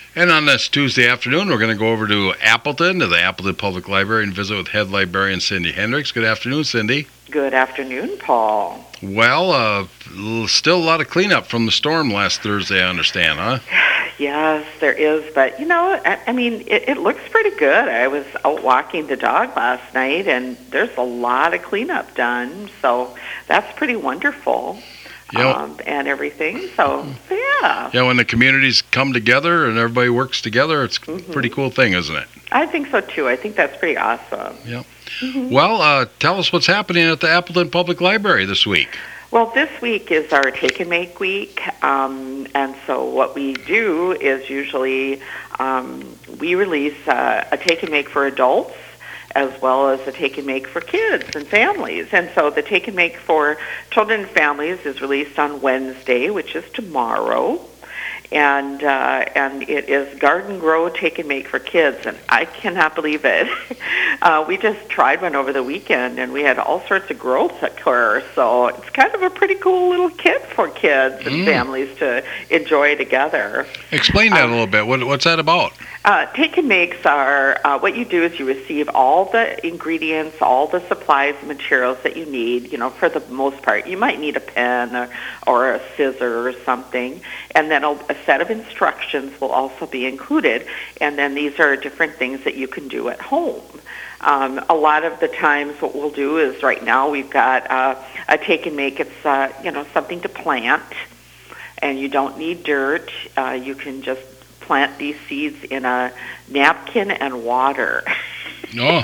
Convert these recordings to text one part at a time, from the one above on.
And on this Tuesday afternoon, we're going to go over to Appleton, to the Appleton Public Library, and visit with head librarian Cindy Hendricks. Good afternoon, Cindy. Good afternoon, Paul. Well, still a lot of cleanup from the storm last Thursday, I understand, huh? Yes, there is, but it looks pretty good. I was out walking the dog last night, and there's a lot of cleanup done, so that's pretty wonderful. And everything, so yeah. Yeah, when the communities come together and everybody works together, it's a pretty cool thing, isn't it? I think so, too. I think that's pretty awesome. Yeah. Well, tell us what's happening at the Appleton Public Library this week. Well, this week is our Take and Make week, and so what we do is usually we release a Take and Make for adults as well as a Take and Make for kids and families. And so the Take and Make for children and families is released on Wednesday, which is tomorrow. And it is Garden Grow Take and Make for kids, and I cannot believe it. We just tried one over the weekend, and we had all sorts of growth occur. So it's kind of a pretty cool little kit for kids and families to enjoy together. Explain that a little bit. What's that about? Take and Makes are what you do is you receive all the ingredients, all the supplies and materials that you need, for the most part. You might need a pen or a scissor or something, and then a set of instructions will also be included, and then these are different things that you can do at home. A lot of the times what we'll do is right now we've got a Take and Make. It's, something to plant, and you don't need dirt. You can just plant these seeds in a napkin and water. Oh.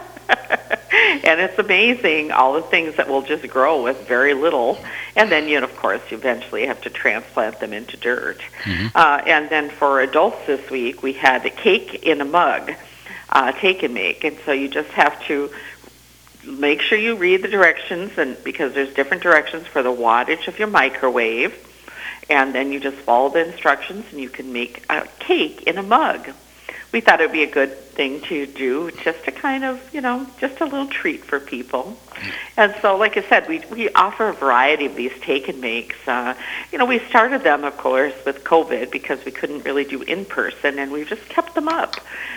And it's amazing, all the things that will just grow with very little. And then, of course, you eventually have to transplant them into dirt. And then for adults this week, we had a cake in a mug, Take and Make. And so you just have to make sure you read the directions, and because there's different directions for the wattage of your microwave. And then you just follow the instructions, and you can make a cake in a mug. We thought it would be a good thing to do, just to kind of, just a little treat for people. And so, like I said, we offer a variety of these Take and Makes. We started them, of course, with COVID because we couldn't really do in person, and we've just kept them up.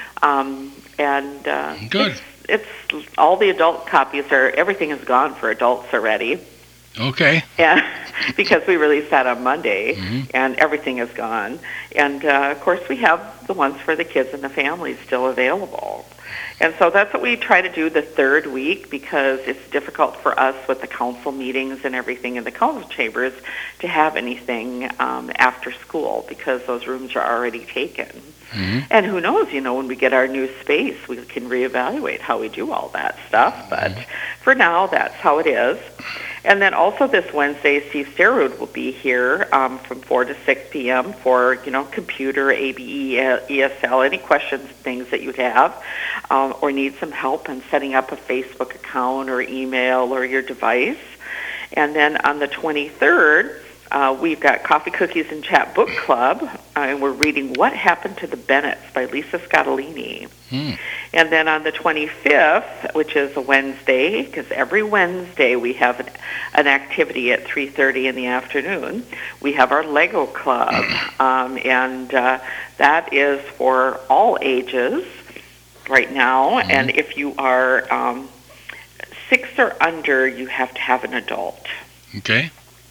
Good. It's all the adult copies everything is gone for adults already. Okay. Yeah, because we released that on Monday, and everything is gone. And, of course, we have the ones for the kids and the families still available. And so that's what we try to do the third week, because it's difficult for us with the council meetings and everything in the council chambers to have anything after school, because those rooms are already taken. And who knows, when we get our new space, we can reevaluate how we do all that stuff. But for now, that's how it is. And then also this Wednesday, Steve Sterud will be here from 4 to 6 p.m. for, computer, ABE, ESL, any questions, things that you'd have, or need some help in setting up a Facebook account or email or your device. And then on the 23rd, we've got Coffee, Cookies, and Chat Book Club, and we're reading What Happened to the Bennetts by Lisa Scottolini. And then on the 25th, which is a Wednesday, because every Wednesday we have an activity at 3:30 in the afternoon, we have our Lego Club, and that is for all ages right now. And if you are 6 or under, you have to have an adult. Okay.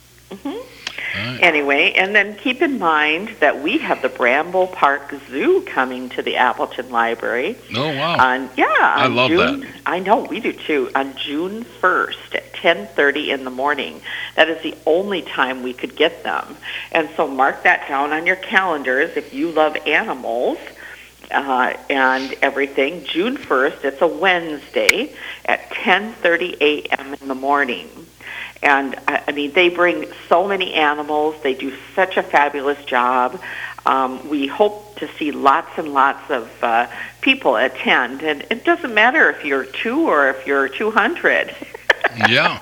Right. Anyway, and then keep in mind that we have the Bramble Park Zoo coming to the Appleton Library. Oh, wow. I love that. I know, we do too. On June 1st at 10:30 in the morning. That is the only time we could get them. And so mark that down on your calendars if you love animals and everything. June 1st, it's a Wednesday at 10:30 a.m. in the morning. And, they bring so many animals. They do such a fabulous job. We hope to see lots and lots of people attend. And it doesn't matter if you're 2 or if you're 200. Yeah.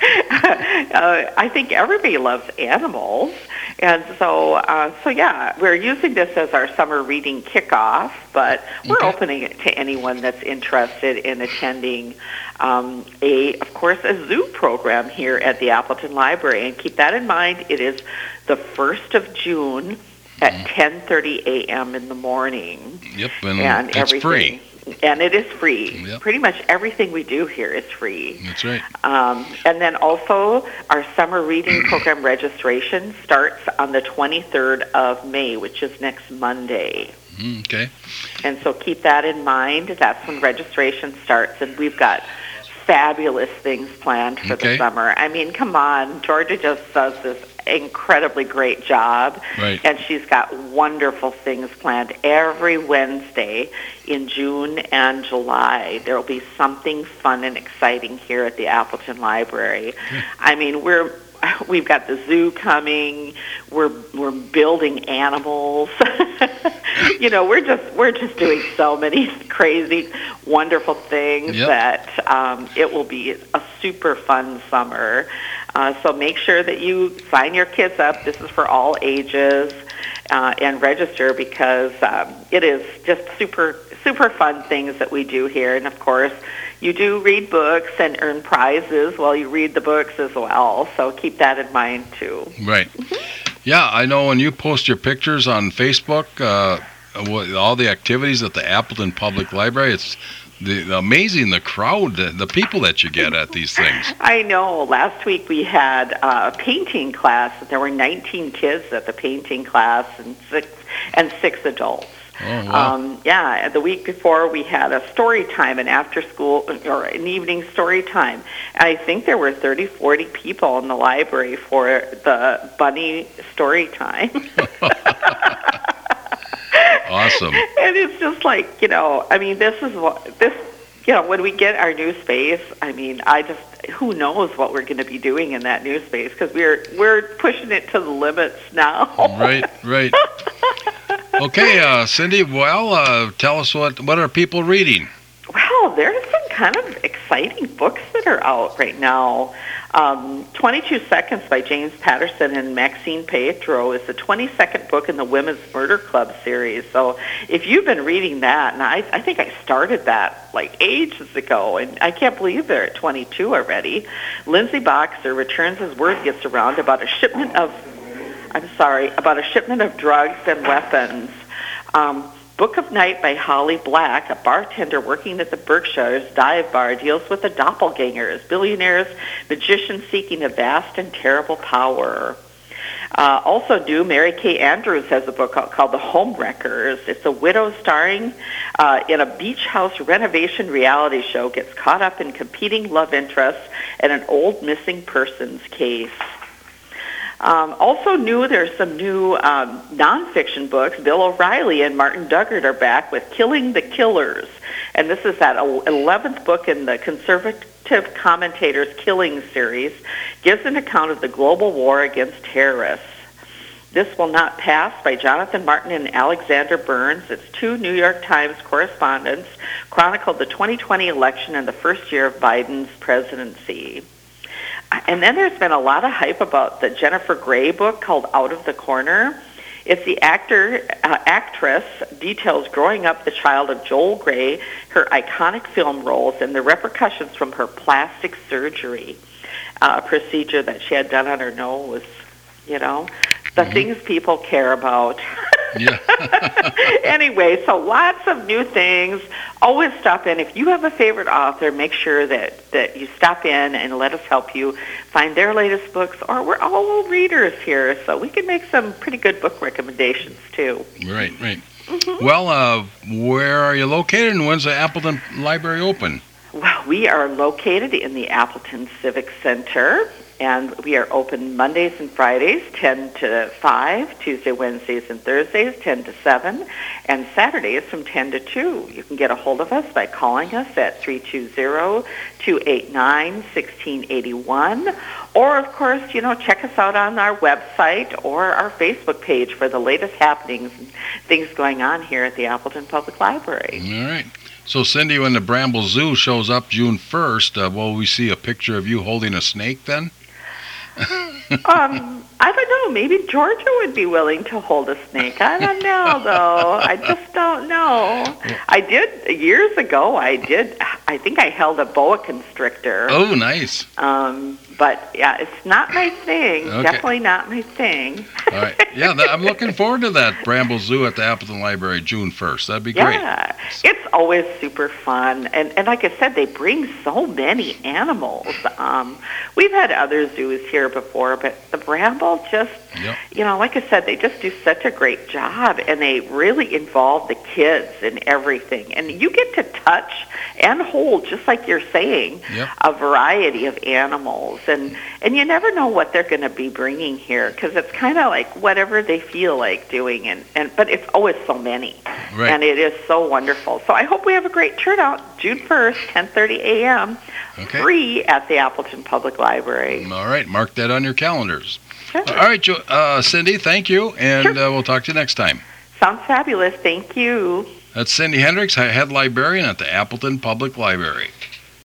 I think everybody loves animals. And so yeah, we're using this as our summer reading kickoff, but we're opening it to anyone that's interested in attending of course, a zoo program here at the Appleton Library. And keep that in mind, it is the 1st of June at 10:30 a.m. in the morning. Yep, and it's everything. free. And it is free. Yep. Pretty much everything we do here is free. That's right. And then also, our summer reading program registration starts on the 23rd of May, which is next Monday. Okay. And so keep that in mind. That's when registration starts, and we've got fabulous things planned for the summer. I mean, come on. Georgia just does this incredibly great job. Right. And she's got wonderful things planned every Wednesday in June and July. There will be something fun and exciting here at the Appleton Library. I mean, we've got the zoo coming. We're building animals. You know, we're just doing so many crazy, wonderful things that it will be a super fun summer. So make sure that you sign your kids up. This is for all ages, and register because it is just super fun things that we do here. And of course, you do read books and earn prizes while you read the books as well. So keep that in mind too. Right. Yeah, I know when you post your pictures on Facebook, all the activities at the Appleton Public Library, it's amazing the crowd, the people that you get at these things. I know. Last week we had a painting class. There were 19 kids at the painting class and six adults. Oh, wow. The week before we had a story time, an after school or an evening story time. And I think there were 30, 40 people in the library for the bunny story time. Awesome. And it's just like, I mean, when we get our new space, I mean, who knows what we're going to be doing in that new space, because we're pushing it to the limits now. Right. Okay, Cindy, well, tell us what are people reading? Well, there's some kind of exciting books that are out right now. 22 Seconds by James Patterson and Maxine Pietro is the 22nd book in the Women's Murder Club series. So if you've been reading that, and I think I started that like ages ago, and I can't believe they're at 22 already. Lindsay Boxer returns as word gets around about a shipment of drugs and weapons. Book of Night by Holly Black, a bartender working at the Berkshires dive bar, deals with the doppelgangers, billionaires, magicians seeking a vast and terrible power. Also new, Mary Kay Andrews has a book called The Homewreckers. It's a widow starring in a beach house renovation reality show, gets caught up in competing love interests and an old missing persons case. Also new, there's some new nonfiction books. Bill O'Reilly and Martin Duggart are back with Killing the Killers. And this is that 11th book in the Conservative Commentators Killing series. Gives an account of the global war against terrorists. This Will Not Pass by Jonathan Martin and Alexander Burns. It's two New York Times correspondents chronicled the 2020 election and the first year of Biden's presidency. And then there's been a lot of hype about the Jennifer Grey book called Out of the Corner. It's the actress details growing up the child of Joel Grey, her iconic film roles, and the repercussions from her plastic surgery procedure that she had done on her nose. The things people care about. Yeah. Anyway, so lots of new things. Always stop in. If you have a favorite author, make sure that you stop in and let us help you find their latest books. Or we're all readers here, so we can make some pretty good book recommendations, too. Right. Mm-hmm. Well, where are you located, and when's the Appleton Library open? Well, we are located in the Appleton Civic Center. And we are open Mondays and Fridays, 10 to 5, Tuesday, Wednesdays, and Thursdays, 10 to 7, and Saturdays from 10 to 2. You can get a hold of us by calling us at 320-289-1681. Or, of course, check us out on our website or our Facebook page for the latest happenings and things going on here at the Appleton Public Library. All right. So, Cindy, when the Bramble Zoo shows up June 1st, will we see a picture of you holding a snake then? I don't know. Maybe Georgia would be willing to hold a snake. I don't know, though. I just don't know. I did years ago. I think I held a boa constrictor. Oh, nice. But yeah, it's not my thing. Okay. Definitely not my thing. All right. Yeah, I'm looking forward to that Bramble Zoo at the Appleton Library June 1st. That'd be great. Yeah, it's always super fun. And like I said, they bring so many animals. We've had other zoos here before, but the Bramble just, like I said, they just do such a great job, and they really involve the kids in everything. And you get to touch and hold, just like you're saying, a variety of animals. And you never know what they're going to be bringing here, because it's kind of like whatever they feel like doing. But it's always so many. Right. And it is so wonderful. So I hope we have a great turnout June 1st, 10:30 a.m., free at the Appleton Public Library. All right. Mark that on your calendars. Sure. All right, Cindy, thank you, and we'll talk to you next time. Sounds fabulous. Thank you. That's Cindy Hendricks, head librarian at the Appleton Public Library.